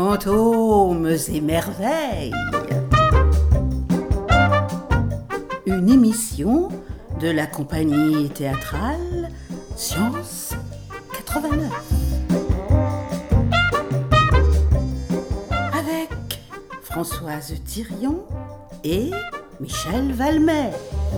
Fantômes et merveilles. Une émission de la compagnie théâtrale Science 89. Avec Françoise Thirion et Michel Valmer.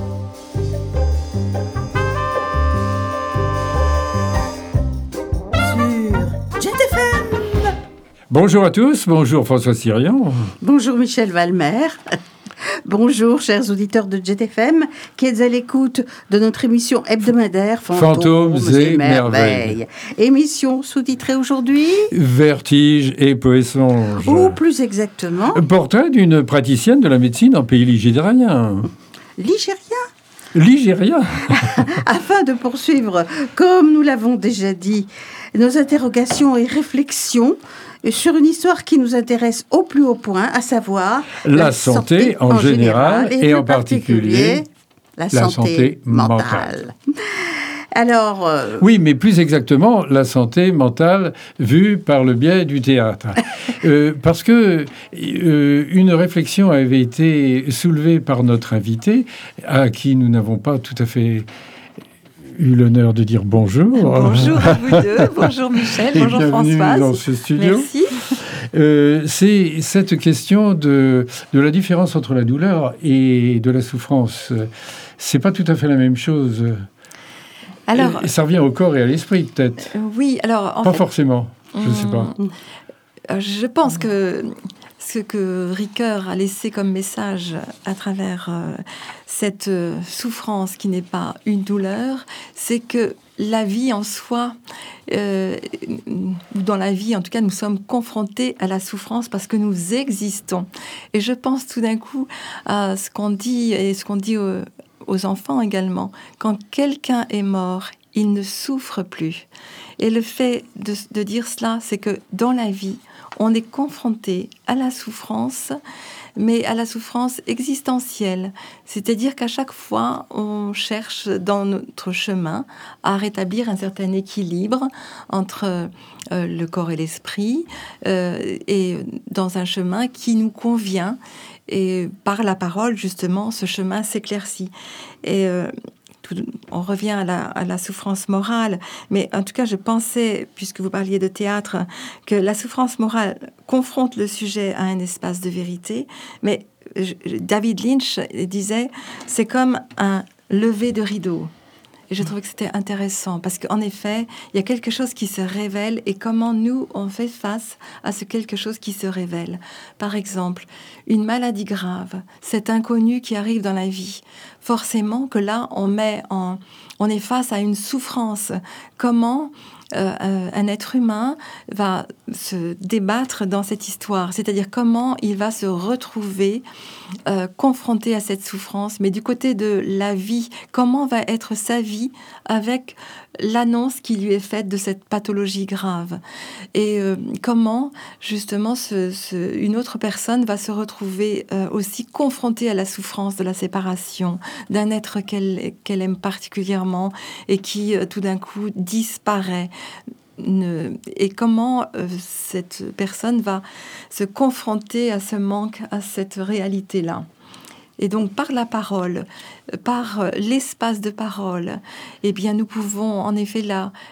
Sur Jet FM. Bonjour à tous, bonjour François Thirion. Bonjour Michel Valmer. Bonjour chers auditeurs de Jet FM qui êtes à l'écoute de notre émission hebdomadaire Fantômes et merveilles. Émission sous-titrée aujourd'hui Vertige et poissonge. Ou plus exactement Portrait d'une praticienne de la médecine en pays ligérien. Ligérien. Afin de poursuivre, comme nous l'avons déjà dit, nos interrogations et réflexions sur une histoire qui nous intéresse au plus haut point, à savoir la santé en général et en particulier la santé mentale. Alors, oui, mais plus exactement, la santé mentale vue par le biais du théâtre. Parce que une réflexion avait été soulevée par notre invité, à qui nous n'avons pas tout à fait eu l'honneur de dire bonjour. Bonjour à vous deux, bonjour Michel, bonjour bienvenue Françoise. Dans ce studio. Merci. C'est cette question de la différence entre la douleur et de la souffrance. C'est pas tout à fait la même chose. Alors, ça revient au corps et à l'esprit, peut-être. Oui, alors... Pas forcément, je ne sais pas. Je pense que ce que Ricoeur a laissé comme message à travers cette souffrance qui n'est pas une douleur, c'est que la vie en soi, dans la vie, en tout cas, nous sommes confrontés à la souffrance parce que nous existons. Et je pense tout d'un coup à ce qu'on dit et ce qu'on dit aux enfants également. Quand quelqu'un est mort, il ne souffre plus. Et le fait de dire cela, c'est que dans la vie, on est confronté à la souffrance, mais à la souffrance existentielle. C'est-à-dire qu'à chaque fois, on cherche dans notre chemin à rétablir un certain équilibre entre le corps et l'esprit, et dans un chemin qui nous convient. Et par la parole, justement, ce chemin s'éclaircit. Et on revient à la souffrance morale, mais en tout cas, je pensais, puisque vous parliez de théâtre, que la souffrance morale confronte le sujet à un espace de vérité, mais David Lynch disait, c'est comme un lever de rideau. Et je trouvais que c'était intéressant, parce qu'en effet, il y a quelque chose qui se révèle, et comment nous, on fait face à ce quelque chose qui se révèle. Par exemple, une maladie grave, cet inconnu qui arrive dans la vie, forcément que là, on est face à une souffrance. Comment un être humain va se débattre dans cette histoire, c'est-à-dire comment il va se retrouver confronté à cette souffrance, mais du côté de la vie, comment va être sa vie avec l'annonce qui lui est faite de cette pathologie grave, et comment justement une autre personne va se retrouver aussi confrontée à la souffrance de la séparation d'un être qu'elle aime particulièrement et qui tout d'un coup disparaît. Et comment cette personne va se confronter à ce manque, à cette réalité-là. Et donc, par la parole, par l'espace de parole, eh bien, nous pouvons en effet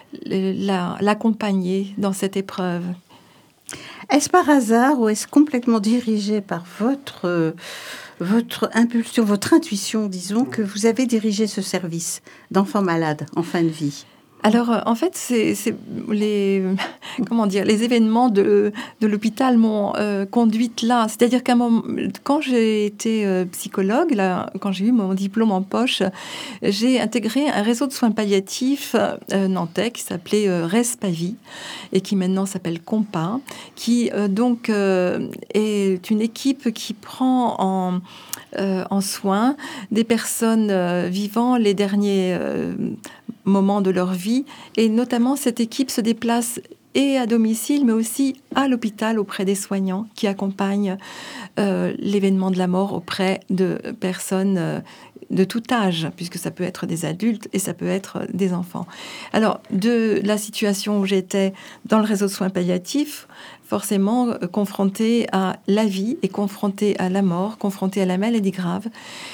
l'accompagner dans cette épreuve. Est-ce par hasard ou est-ce complètement dirigé par votre impulsion, votre intuition, disons, que vous avez dirigé ce service d'enfants malades en fin de vie ? Alors, en fait, c'est les événements de l'hôpital m'ont conduite là. C'est-à-dire qu'à un moment, quand j'ai été psychologue, là, quand j'ai eu mon diplôme en poche, j'ai intégré un réseau de soins palliatifs nantais qui s'appelait Respavie et qui maintenant s'appelle Compa, qui donc est une équipe qui prend en soin des personnes vivant les derniers moments de leur vie. Et notamment, cette équipe se déplace et à domicile, mais aussi à l'hôpital auprès des soignants qui accompagnent l'événement de la mort auprès de personnes de tout âge, puisque ça peut être des adultes et ça peut être des enfants. Alors, de la situation où j'étais dans le réseau de soins palliatifs, forcément confrontée à la vie et confrontée à la mort, confrontée à la maladie grave,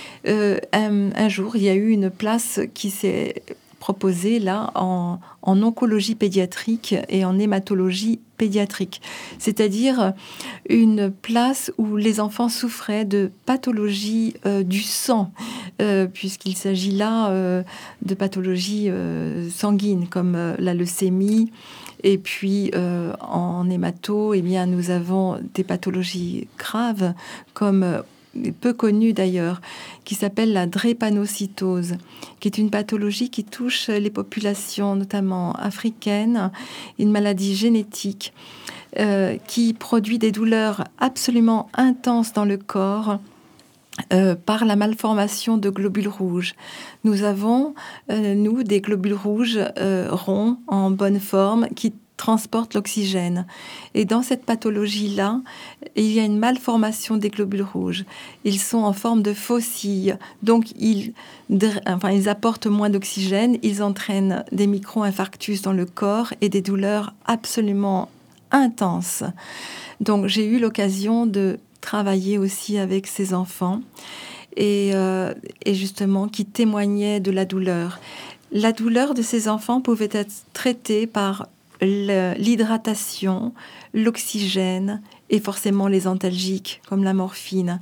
un jour, il y a eu une place qui s'est proposée là en oncologie pédiatrique et en hématologie pédiatrique, c'est-à-dire une place où les enfants souffraient de pathologies du sang, puisqu'il s'agit là de pathologies sanguines comme la leucémie. Et puis, en hémato, eh bien, nous avons des pathologies graves, comme peu connue d'ailleurs, qui s'appelle la drépanocytose, qui est une pathologie qui touche les populations, notamment africaines, une maladie génétique qui produit des douleurs absolument intenses dans le corps, par la malformation de globules rouges. Nous avons, nous, des globules rouges ronds, en bonne forme, qui transportent l'oxygène. Et dans cette pathologie-là, il y a une malformation des globules rouges. Ils sont en forme de faucilles, donc ils apportent moins d'oxygène, ils entraînent des micro-infarctus dans le corps et des douleurs absolument intenses. Donc j'ai eu l'occasion de travailler aussi avec ces enfants et justement qui témoignaient de la douleur. La douleur de ces enfants pouvait être traitée par l'hydratation, l'oxygène et forcément les antalgiques comme la morphine.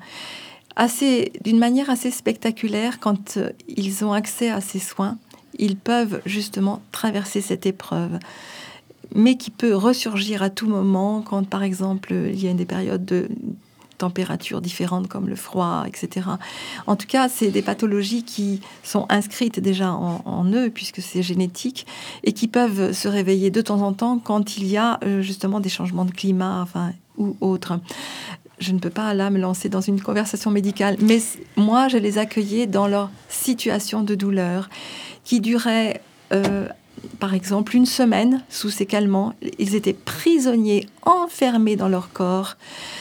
D'une manière assez spectaculaire, quand ils ont accès à ces soins, ils peuvent justement traverser cette épreuve, mais qui peut ressurgir à tout moment quand, par exemple, il y a des périodes de températures différentes comme le froid, etc. En tout cas, c'est des pathologies qui sont inscrites déjà en eux, puisque c'est génétique, et qui peuvent se réveiller de temps en temps quand il y a justement des changements de climat, ou autres. Je ne peux pas là me lancer dans une conversation médicale, mais moi, je les accueillais dans leur situation de douleur, qui durait par exemple 1 semaine sous ces calmants. Ils étaient prisonniers, enfermés dans leur corps.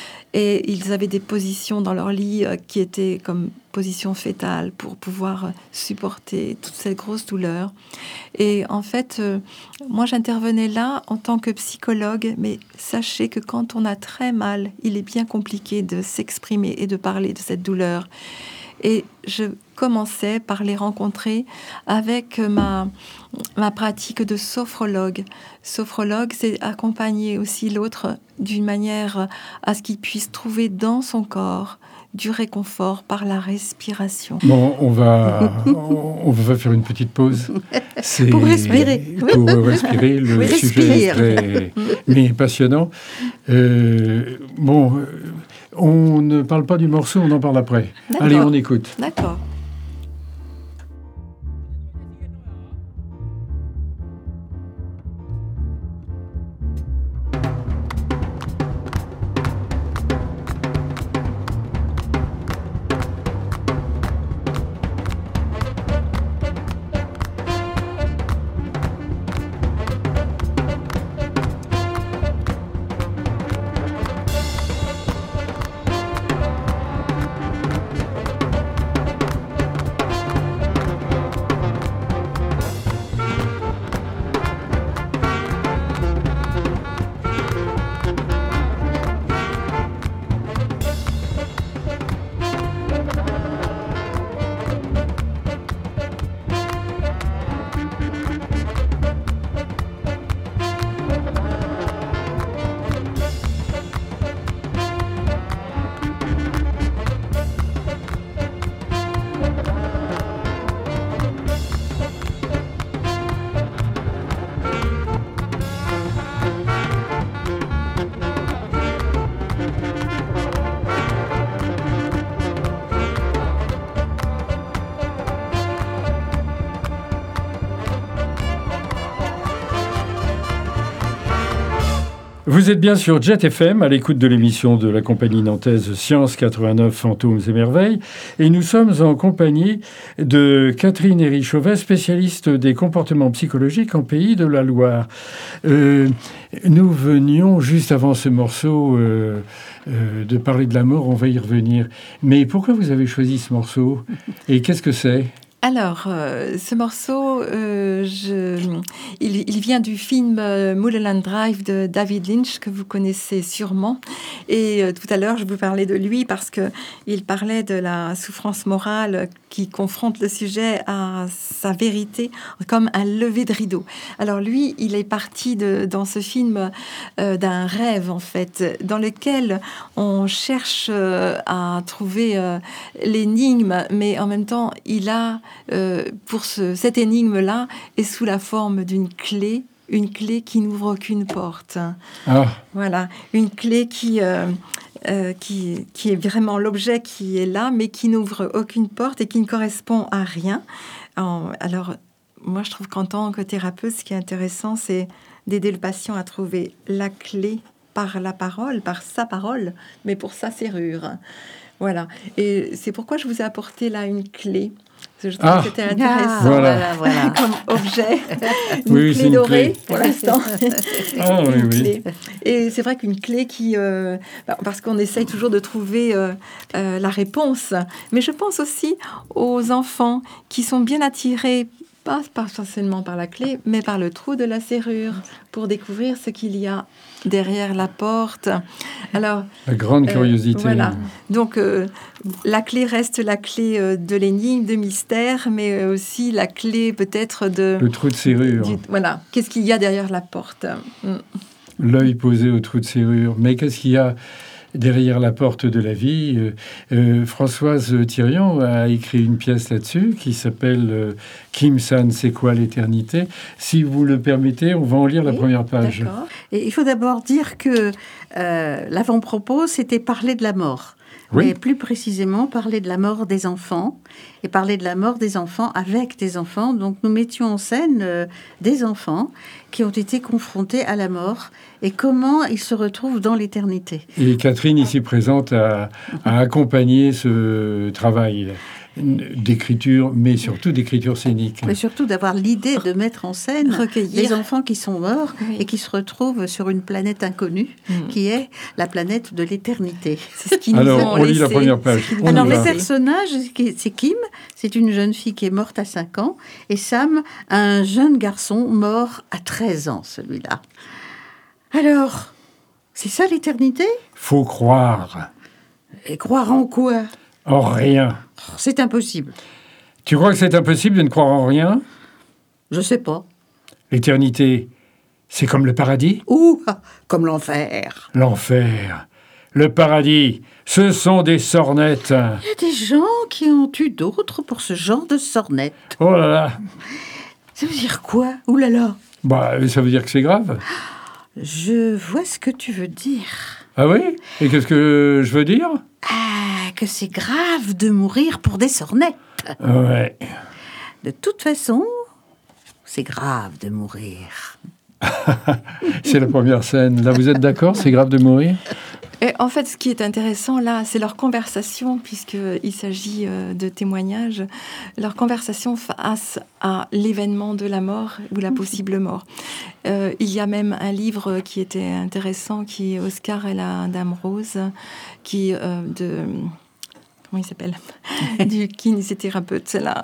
Et ils avaient des positions dans leur lit qui étaient comme position fétale pour pouvoir supporter toute cette grosse douleur. Et en fait, moi, j'intervenais là en tant que psychologue, mais sachez que quand on a très mal, il est bien compliqué de s'exprimer et de parler de cette douleur. Et je commençais par les rencontrer avec ma pratique de sophrologue. Sophrologue, c'est accompagner aussi l'autre d'une manière à ce qu'il puisse trouver dans son corps du réconfort par la respiration. Bon, on va faire une petite pause. Pour respirer. Pour respirer. Le sujet est très mais passionnant. On ne parle pas du morceau, on en parle après. D'accord. Allez, on écoute. D'accord. Vous êtes bien sur Jet FM, à l'écoute de l'émission de la compagnie nantaise Science 89 Fantômes et Merveilles. Et nous sommes en compagnie de Catherine Héry-Chauvet, spécialiste des comportements psychologiques en Pays de la Loire. Nous venions, juste avant ce morceau, de parler de la mort. On va y revenir. Mais pourquoi vous avez choisi ce morceau? Et qu'est-ce que c'est? Alors, ce morceau, il vient du film Mulholland Drive de David Lynch, que vous connaissez sûrement. Et tout à l'heure, je vous parlais de lui parce qu'il parlait de la souffrance morale qui confronte le sujet à sa vérité comme un lever de rideau. Alors lui, il est parti dans ce film d'un rêve, en fait, dans lequel on cherche à trouver l'énigme, mais en même temps, il a... pour cette énigme-là est sous la forme d'une clé, une clé qui n'ouvre aucune porte. Ah. Voilà, une clé qui est vraiment l'objet qui est là, mais qui n'ouvre aucune porte et qui ne correspond à rien. Alors, moi, je trouve qu'en tant que thérapeute, ce qui est intéressant, c'est d'aider le patient à trouver la clé par la parole, par sa parole, mais pour sa serrure. Voilà. Et c'est pourquoi je vous ai apporté là une clé. Je trouve que c'était intéressant. Voilà. Comme objet. Une clé dorée, pour l'instant. Oui. Et c'est vrai qu'une clé qui... parce qu'on essaye toujours de trouver la réponse. Mais je pense aussi aux enfants qui sont bien attirés, pas forcément par la clé, mais par le trou de la serrure, pour découvrir ce qu'il y a derrière la porte. Alors, la grande curiosité. Voilà. Donc, la clé reste la clé de l'énigme, de mystère, mais aussi la clé peut-être de... Le trou de serrure. Voilà. Qu'est-ce qu'il y a derrière la porte? L'œil posé au trou de serrure. Mais qu'est-ce qu'il y a derrière la porte de la vie? Françoise Thirion a écrit une pièce là-dessus qui s'appelle Kim San, c'est quoi l'éternité? Si vous le permettez, on va en lire la première page. D'accord. Et il faut d'abord dire que l'avant-propos, c'était parler de la mort. Oui. Mais plus précisément, parler de la mort des enfants et parler de la mort des enfants avec des enfants. Donc, nous mettions en scène des enfants qui ont été confrontés à la mort et comment ils se retrouvent dans l'éternité. Et Catherine, ici présente, a accompagné ce travail d'écriture, mais surtout d'écriture scénique. Mais surtout d'avoir l'idée de mettre en scène recueillir les enfants qui sont morts et qui se retrouvent sur une planète inconnue, qui est la planète de l'éternité. C'est ce qui nous Alors, on lit la première page. Alors, les personnages, c'est Kim, c'est une jeune fille qui est morte à 5 ans, et Sam, un jeune garçon mort à 13 ans, celui-là. Alors, c'est ça l'éternité? Faut croire. Et croire en quoi? En rien. C'est impossible. Tu crois que c'est impossible de ne croire en rien? Je sais pas. L'éternité, c'est comme le paradis? Ou comme l'enfer. L'enfer. Le paradis, ce sont des sornettes. Il y a des gens qui ont eu d'autres pour ce genre de sornettes. Oh là là. Ça veut dire quoi? Ouh là là. Bah, ça veut dire que c'est grave. Je vois ce que tu veux dire. Ah oui? Et qu'est-ce que je veux dire? Ah, que c'est grave de mourir pour des sornettes. Ouais. De toute façon, c'est grave de mourir. C'est la première scène. Là, vous êtes d'accord? C'est grave de mourir? Et en fait, ce qui est intéressant là, c'est leur conversation, puisqu'il s'agit de témoignages, leur conversation face à l'événement de la mort ou la possible mort. Il y a même un livre qui était intéressant, qui est Oscar et la Dame Rose, qui de... Comment il s'appelle? Du kinésithérapeute, là.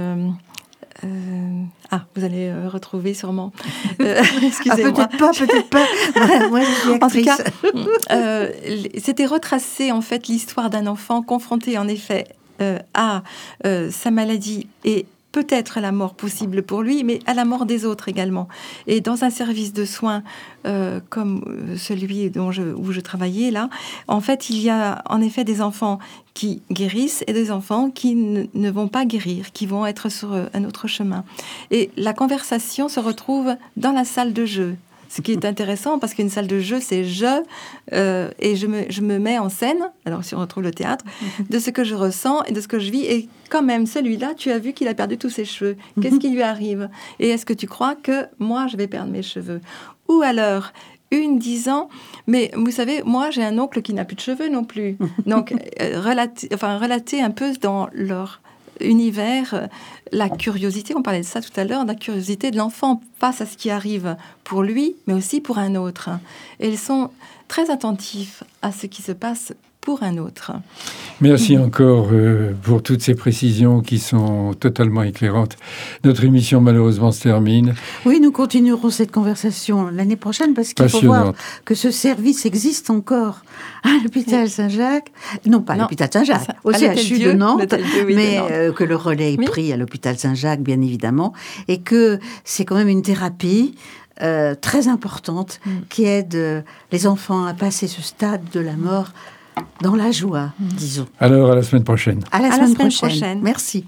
Vous allez retrouver sûrement. Excusez-moi. Peut-être pas. Moi, je suis actrice. En tout cas, c'était retracé en fait l'histoire d'un enfant confronté en effet à sa maladie et peut-être à la mort possible pour lui, mais à la mort des autres également. Et dans un service de soins comme celui où je travaillais là, en fait, il y a en effet des enfants qui guérissent et des enfants qui ne vont pas guérir, qui vont être sur un autre chemin. Et la conversation se retrouve dans la salle de jeu. Ce qui est intéressant, parce qu'une salle de jeu, c'est et je me mets en scène, alors si on retrouve le théâtre, de ce que je ressens et de ce que je vis. Et quand même, celui-là, tu as vu qu'il a perdu tous ses cheveux. Qu'est-ce qui lui arrive? Et est-ce que tu crois que moi, je vais perdre mes cheveux? Ou alors, disant, mais vous savez, moi j'ai un oncle qui n'a plus de cheveux non plus. Donc, relater un peu dans leur univers la curiosité, on parlait de ça tout à l'heure, la curiosité de l'enfant face à ce qui arrive pour lui, mais aussi pour un autre. Et ils sont très attentifs à ce qui se passe pour un autre. Merci encore pour toutes ces précisions qui sont totalement éclairantes. Notre émission, malheureusement, se termine. Oui, nous continuerons cette conversation l'année prochaine parce qu'il faut voir que ce service existe encore à l'hôpital Saint-Jacques. Non, pas à l'hôpital Saint-Jacques, au CHU de Nantes, mais que le relais est pris à l'hôpital Saint-Jacques, bien évidemment, et que c'est quand même une thérapie très importante qui aide les enfants à passer ce stade de la mort dans la joie, disons. Alors, à la semaine prochaine. À la semaine prochaine. Merci.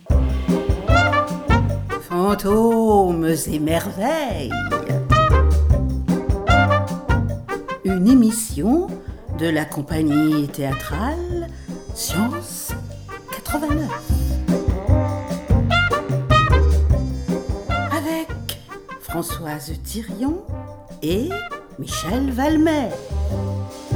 Fantômes et merveilles. Une émission de la compagnie théâtrale Science 89. Avec Françoise Thirion et Michel Valmer.